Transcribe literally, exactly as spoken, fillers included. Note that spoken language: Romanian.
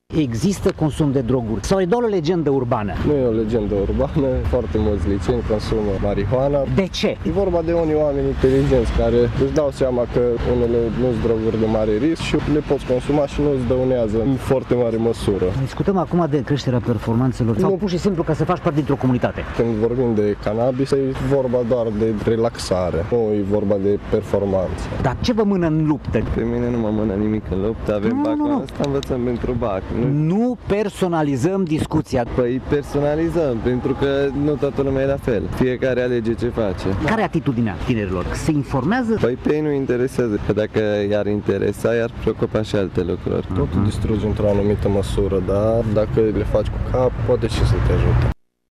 Există consum de droguri sau e doar o legendă urbană? Nu e o legendă urbană, foarte mulți liceeni consumă marihuana. De ce? E vorba de unii oameni inteligenți care își dau seama că unele nu sunt droguri de mare risc și le poți consuma și nu îți dăunează în foarte mare măsură. Discutăm acum de creșterea performanțelor sau Nu. pur și simplu ca să faci parte dintr-o comunitate? Când vorbim de cannabis, e vorba doar de relaxare, nu e vorba de performanță. Dar ce vă mână în luptă? Pe mine nu mă mână nimic în luptă, avem Nu, nu, bacul nu. ăsta, învățăm pentru bac. Nu? Nu personalizăm discuția. Păi personalizăm, pentru că nu toată lumea e la fel. Fiecare alege ce face. Care e atitudinea tinerilor? Se informează? Păi pe ei nu interesează, că dacă i-ar interesa, i-ar preocupa și alte lucruri. Totul distruge într-o anumită măsură, dar dacă le faci cu cap, poate și să te ajute.